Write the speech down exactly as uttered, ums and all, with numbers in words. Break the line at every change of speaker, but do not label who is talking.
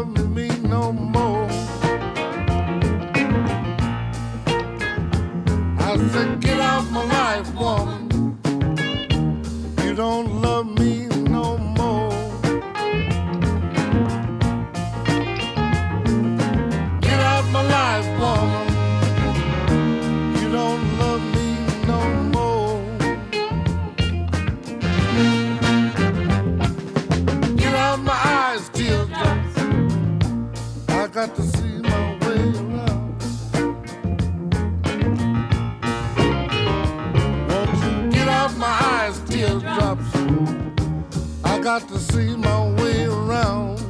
love me no more. I said, get out my life, woman. You don't love me no more. Get out my life, woman. You don't love me no more. Get out my eyes, teardrops. I got to see my way around. Won't you get out my eyes, teardrops? I got to see my way around.